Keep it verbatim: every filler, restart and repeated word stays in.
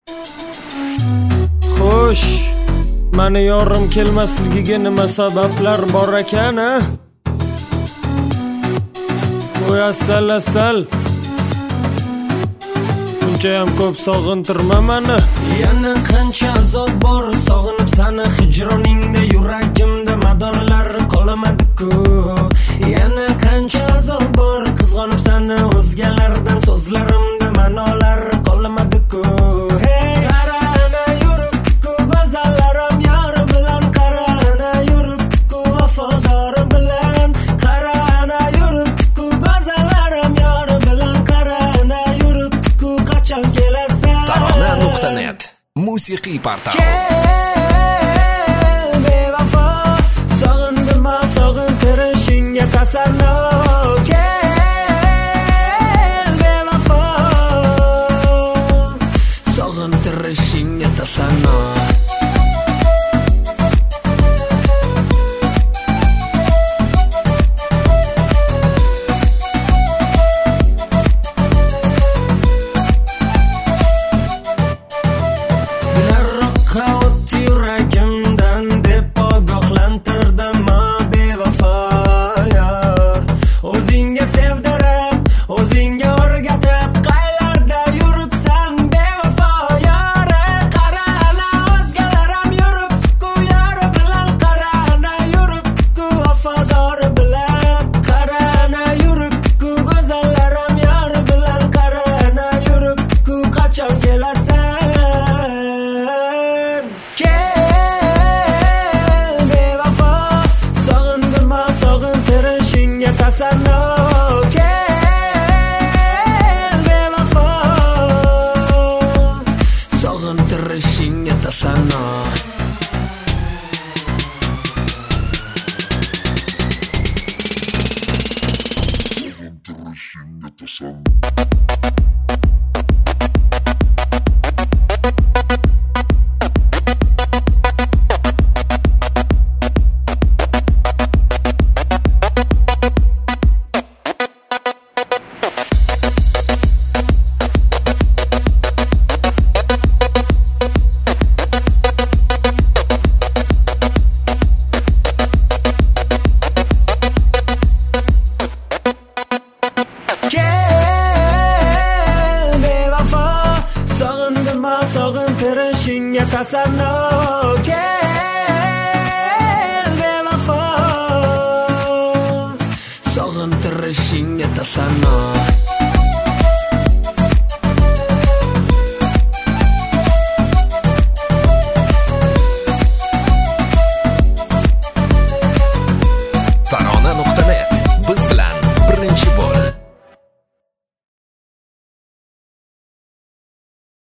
Xo'sh, meni yorim kelmasligiga nima sabablar bor ekan, a? Voy asal asal. Bunchayam ko'p sog'intirma meni. Yana qancha azob bor, sog'inib seni hijroningda, yuragimda madorlar qolmadi-ku. Yana qancha azob bor, qizg'onib seni o'zgalardan, so'zlarimda ma'nolar qolmadi-ku. Hey, qarana yuribdi-ku go'zallarim yor bilan, qarana yuribdi-ku vafodor bilan, qarana yuribdi-ku go'zallarim yor bilan, qarana yuribdi-ku qachon kelasan. tarona nuqta net musiqiy portal. Kel bevafo, sog'indim sog'intirishingga tasanno. Kel bevafo, sog'intirishingga tasanno. Sog'intirishingga tasanno. Sog'intirishingga tasanno. Sog'intirishingga tasanno. Kel bevafo, sog'intirishingga tasanno.